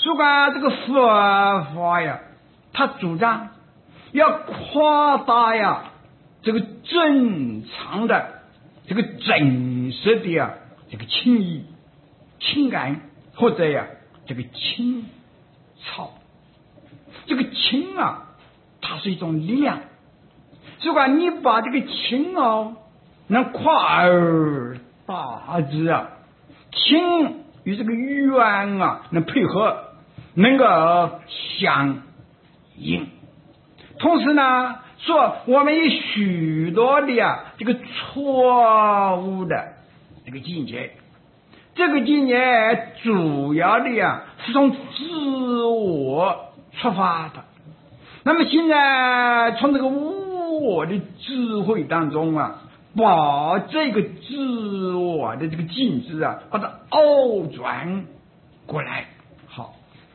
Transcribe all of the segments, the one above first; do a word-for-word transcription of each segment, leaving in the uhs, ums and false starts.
所以讲这个佛法呀，他主张要夸大呀这个正常的这个真实的呀这个情谊、情感或者呀这个情操。这个情啊，它是一种力量。所以说你把这个情哦能夸而大之啊，情与这个缘啊能配合，能够相应。同时呢，说我们有许多的呀这个错误的这个境界，这个境界主要的呀是从自我出发的。那么现在从这个无我的智慧当中啊，把这个自我的这个境界啊，把它凹转过来。好，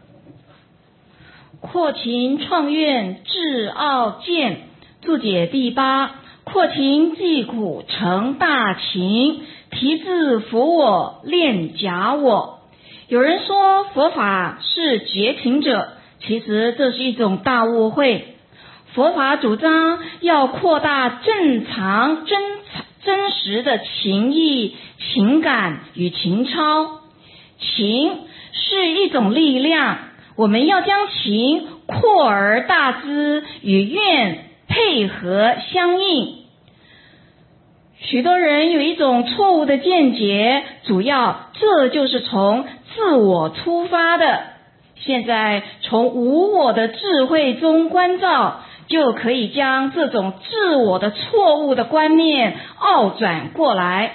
扩情创愿智傲见注解第八，扩情济苦成大情，提自佛我练假我。有人说佛法是绝情者，其实这是一种大误会。佛法主张要扩大正常真真实的情意、情感与情操。情是一种力量，我们要将情扩而大之，与愿配合相应。许多人有一种错误的见解，主要这就是从自我出发的。现在从无我的智慧中关照，就可以将这种自我的错误的观念拗转过来。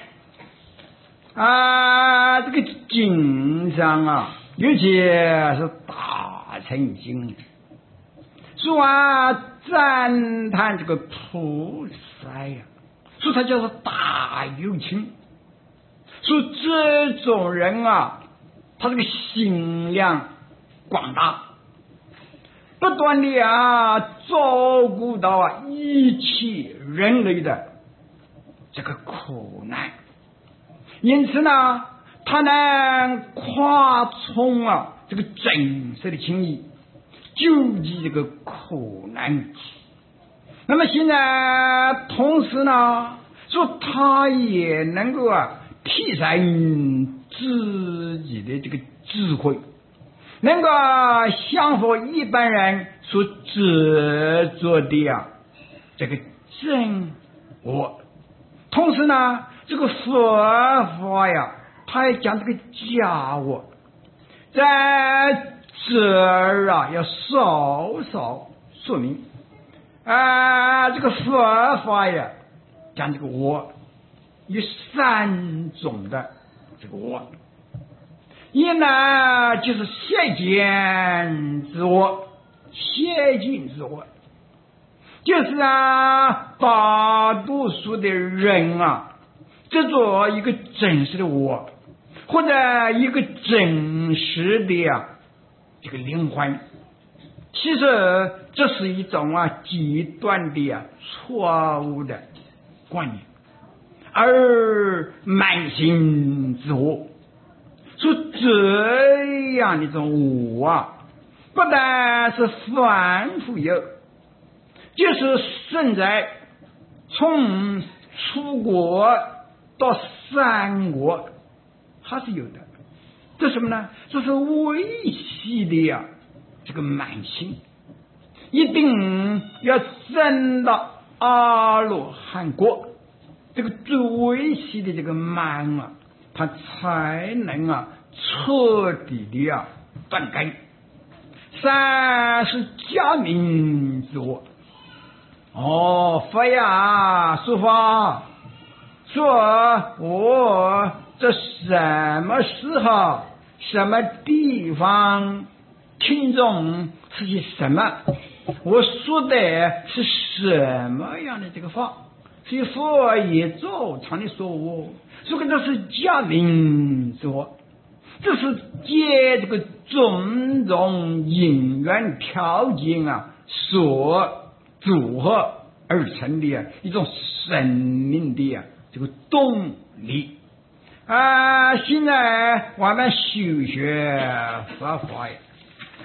啊，这个经上啊，尤其是大乘经，说啊赞叹这个菩萨呀，说他叫做大有情，说这种人啊，他这个心量广大，不断的啊照顾到啊一切人类的这个苦难，因此呢，他能跨从啊这个真实的情谊，救济这个苦难。那么现在同时呢，说他也能够啊提升自己的这个智慧，能够降服一般人所执着的啊这个真我。同时呢，这个佛法呀，他也讲这个假我，在这儿啊要稍稍说明啊，这个佛法呀讲这个我有三种的这个我。一呢就是邪见之我，邪见之我就是啊大多数的人啊执着一个真实的我，或者一个真实的呀、啊、这个灵魂，其实这是一种啊极端的呀、啊、错误的观念，而慢性自我。说这样的一种我啊，不但是反复有，就是现在从出国到三国还是有的。这什么呢？这是维系的呀这个慢性，一定要升到阿罗汉国，这个最维系的这个慢啊，它才能啊彻底的啊断根。三是假名自我。哦，佛呀说法，说我这什么时候什么地方听众是些什么，我说的是什么样的这个话，所以佛也照常的说我，所以这是假名自我，这是借这个种种因缘条件啊所组合而成的、啊、一种生命的、啊、这个动力啊。现在我们修学佛法，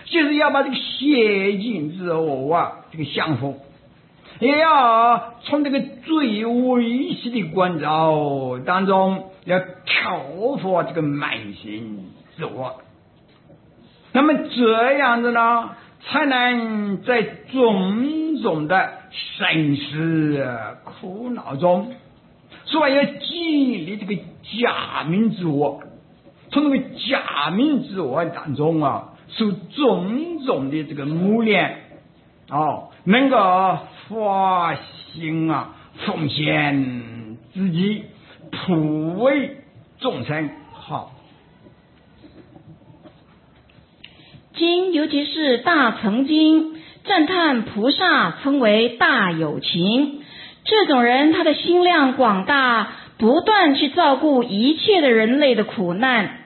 就是要把这个邪尽之恶啊，这个降服，也要从这个最危险的关照当中要挑拨这个慢心之恶。那么这样子呢，才能在种种的生死苦恼中，所以要激励这个假名之恶，从这个假名之恶当中啊，受种种的这个磨练，哦，能够发心啊，奉献自己，普为众生好。 经尤其是大乘经赞叹菩萨称为大有情，这种人他的心量广大，不断去照顾一切的人类的苦难，